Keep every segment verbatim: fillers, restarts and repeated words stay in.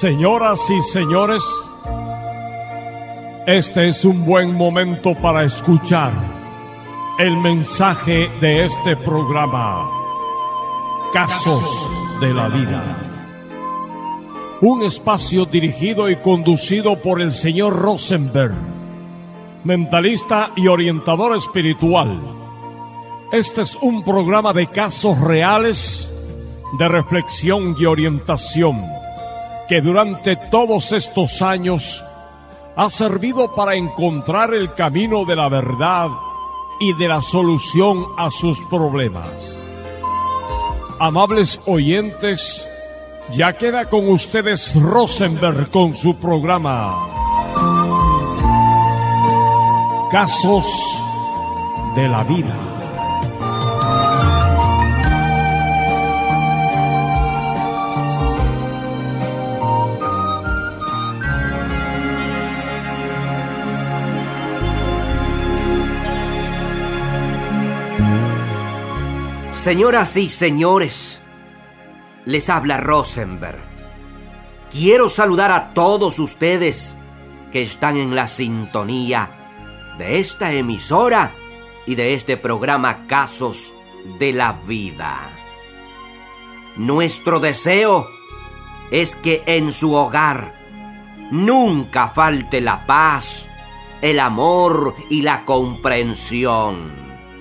Señoras y señores, este es un buen momento para escuchar el mensaje de este programa, Casos de la Vida. Un espacio dirigido y conducido por el señor Rosenberg, mentalista y orientador espiritual. Este es un programa de casos reales, de reflexión y orientación, que durante todos estos años ha servido para encontrar el camino de la verdad y de la solución a sus problemas. Amables oyentes, ya queda con ustedes Rosenberg con su programa Casos de la Vida. Señoras y señores, les habla Rosenberg. Quiero saludar a todos ustedes que están en la sintonía de esta emisora y de este programa Casos de la Vida. Nuestro deseo es que en su hogar nunca falte la paz, el amor y la comprensión.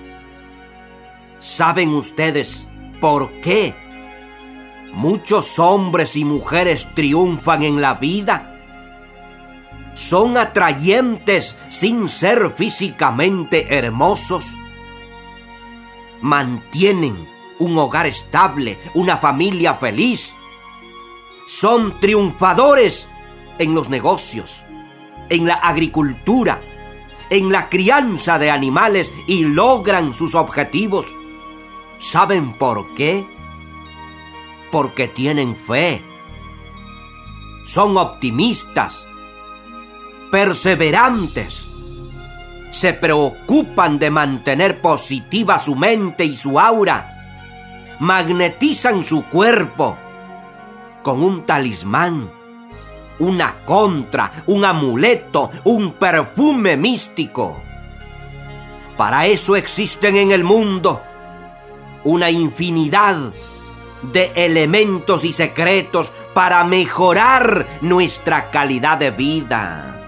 ¿Saben ustedes por qué muchos hombres y mujeres triunfan en la vida? Son atrayentes sin ser físicamente hermosos. Mantienen un hogar estable, una familia feliz. Son triunfadores en los negocios, en la agricultura, en la crianza de animales y logran sus objetivos. ¿Saben por qué? Porque tienen fe. Son optimistas, perseverantes. Se preocupan de mantener positiva su mente y su aura. Magnetizan su cuerpo con un talismán, una contra, un amuleto, un perfume místico. Para eso existen en el mundo una infinidad de elementos y secretos para mejorar nuestra calidad de vida.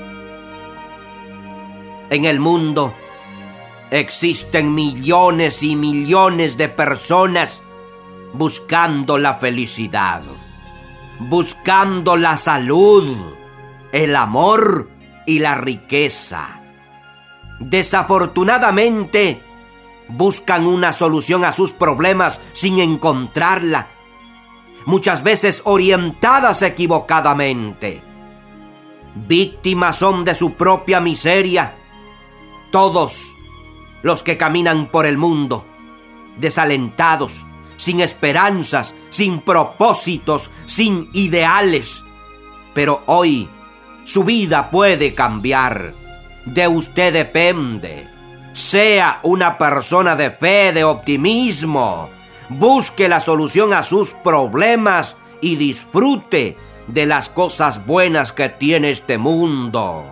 En el mundo existen millones y millones de personas buscando la felicidad, buscando la salud, el amor y la riqueza. Desafortunadamente, buscan una solución a sus problemas sin encontrarla, muchas veces orientadas equivocadamente. Víctimas son de su propia miseria. Todos los que caminan por el mundo, desalentados, sin esperanzas, sin propósitos, sin ideales. Pero hoy su vida puede cambiar. De usted depende. Sea una persona de fe, de optimismo. Busque la solución a sus problemas y disfrute de las cosas buenas que tiene este mundo.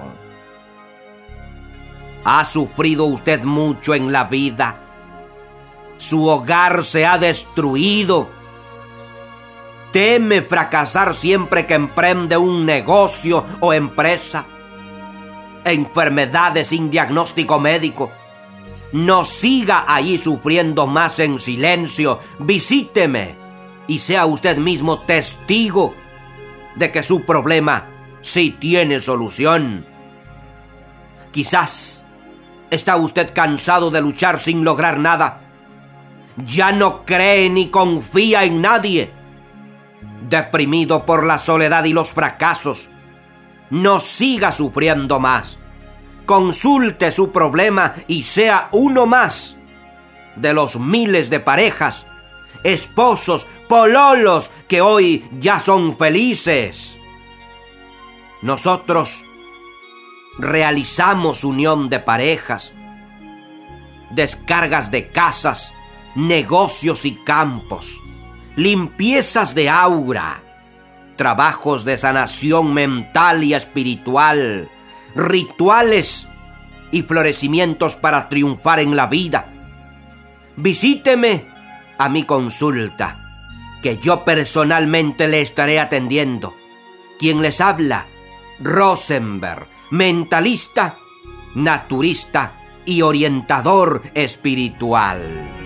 ¿Ha sufrido usted mucho en la vida? ¿Su hogar se ha destruido? ¿Teme fracasar siempre que emprende un negocio o empresa? ¿Enfermedades sin diagnóstico médico? No siga allí sufriendo más en silencio. Visíteme y sea usted mismo testigo de que su problema sí tiene solución. Quizás está usted cansado de luchar sin lograr nada. Ya no cree ni confía en nadie. Deprimido por la soledad y los fracasos. No siga sufriendo más. Consulte su problema y sea uno más de los miles de parejas, esposos, pololos que hoy ya son felices. Nosotros realizamos unión de parejas, descargas de casas, negocios y campos, limpiezas de aura, trabajos de sanación mental y espiritual, rituales y florecimientos para triunfar en la vida. Visíteme a mi consulta, que yo personalmente le estaré atendiendo. Quien les habla, Rosenberg, mentalista, naturista y orientador espiritual.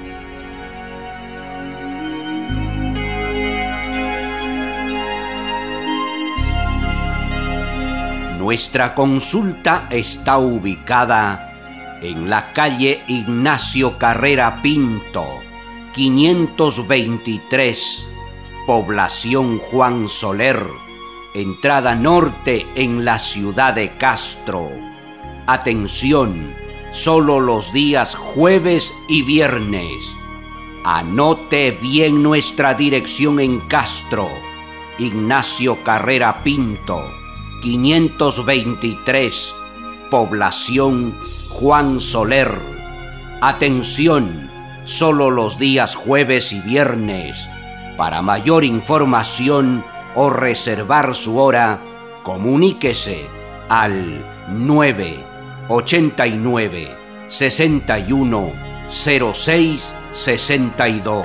Nuestra consulta está ubicada en la calle Ignacio Carrera Pinto, quinientos veintitrés, población Juan Soler, entrada norte en la ciudad de Castro. Atención, solo los días jueves y viernes. Anote bien nuestra dirección en Castro, Ignacio Carrera Pinto, quinientos veintitrés, población Juan Soler. Atención, solo los días jueves y viernes. Para mayor información o reservar su hora, comuníquese al nueve ochenta y nueve, sesenta y uno, cero seis sesenta y dos.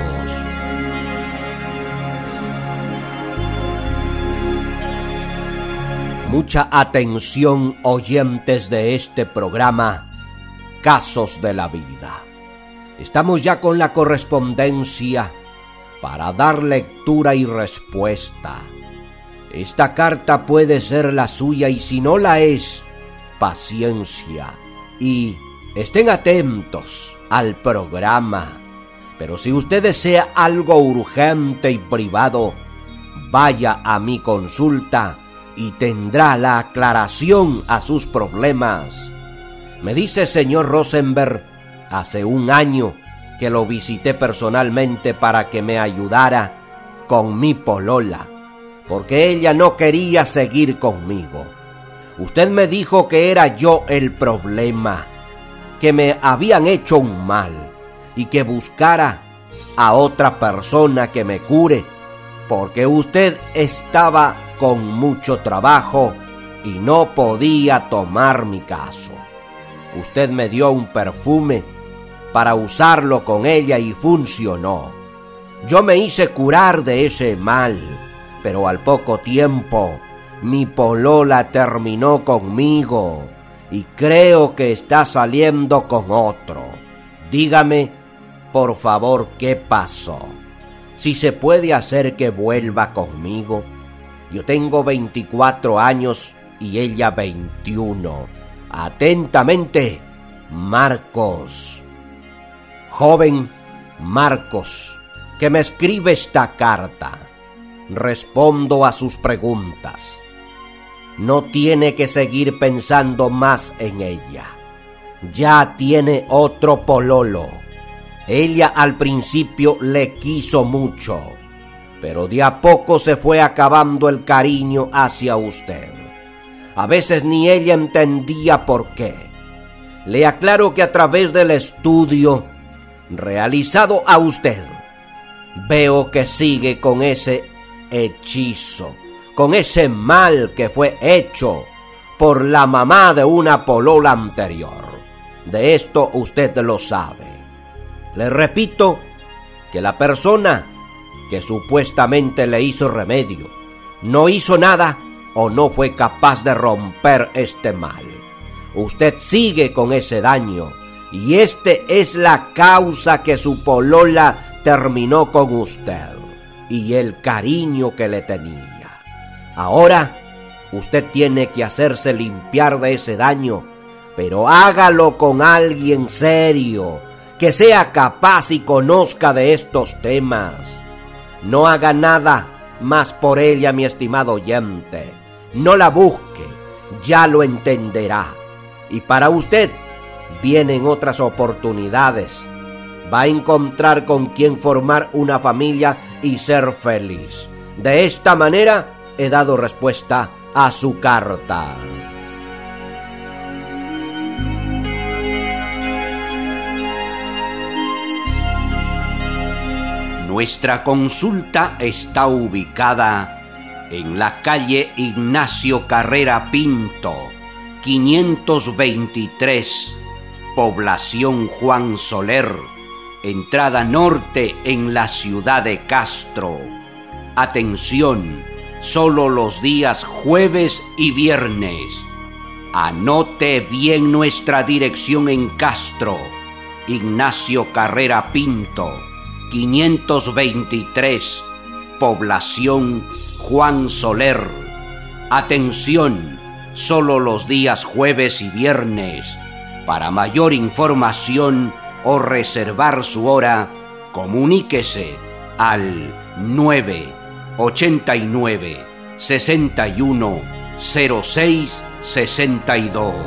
Mucha atención, oyentes de este programa, Casos de la Vida. Estamos ya con la correspondencia para dar lectura y respuesta. Esta carta puede ser la suya y si no la es, paciencia y estén atentos al programa. Pero si usted desea algo urgente y privado, vaya a mi consulta y tendrá la aclaración a sus problemas. Me dice señor Rosenberg, hace un año que lo visité personalmente para que me ayudara con mi polola, porque ella no quería seguir conmigo. Usted me dijo que era yo el problema, que me habían hecho un mal y que buscara a otra persona que me cure, porque usted estaba con mucho trabajo y no podía tomar mi caso. Usted me dio un perfume para usarlo con ella y funcionó. Yo me hice curar de ese mal, pero al poco tiempo mi polola terminó conmigo y creo que está saliendo con otro. Dígame, por favor, ¿qué pasó? Si se puede hacer que vuelva conmigo. Yo tengo veinticuatro años y ella veintiuno. Atentamente, Marcos. Joven Marcos, que me escribe esta carta. Respondo a sus preguntas. No tiene que seguir pensando más en ella. Ya tiene otro pololo. Ella al principio le quiso mucho, pero de a poco se fue acabando el cariño hacia usted. A veces ni ella entendía por qué. Le aclaro que a través del estudio realizado a usted, veo que sigue con ese hechizo, con ese mal que fue hecho por la mamá de una polola anterior. De esto usted lo sabe. Le repito que la persona que supuestamente le hizo remedio no hizo nada o no fue capaz de romper este mal. Usted sigue con ese daño y este es la causa que su polola terminó con usted y el cariño que le tenía. Ahora usted tiene que hacerse limpiar de ese daño, pero hágalo con alguien serio, que sea capaz y conozca de estos temas. No haga nada más por ella, mi estimado oyente. No la busque, ya lo entenderá. Y para usted vienen otras oportunidades. Va a encontrar con quien formar una familia y ser feliz. De esta manera he dado respuesta a su carta. Nuestra consulta está ubicada en la calle Ignacio Carrera Pinto, quinientos veintitrés, población Juan Soler, entrada norte en la ciudad de Castro. Atención, solo los días jueves y viernes. Anote bien nuestra dirección en Castro. Ignacio Carrera Pinto, quinientos veintitrés, población Juan Soler. Atención, solo los días jueves y viernes. Para mayor información o reservar su hora, comuníquese al nueve ochenta y nueve, sesenta y uno, cero seis sesenta y dos.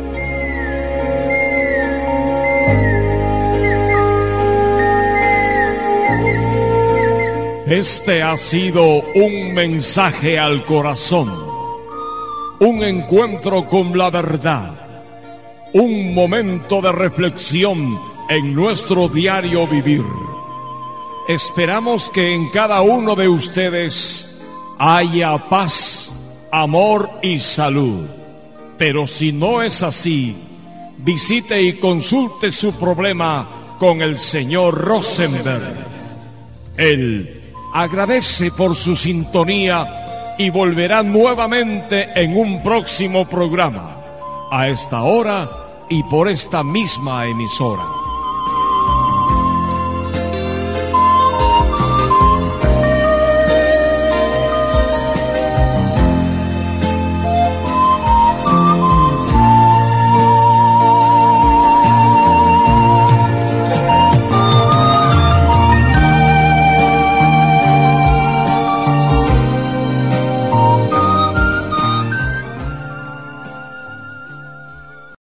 Este ha sido un mensaje al corazón, un encuentro con la verdad, un momento de reflexión en nuestro diario vivir. Esperamos que en cada uno de ustedes haya paz, amor y salud. Pero si no es así, visite y consulte su problema con el señor Rosenberg. Él agradece por su sintonía y volverá nuevamente en un próximo programa, a esta hora y por esta misma emisora.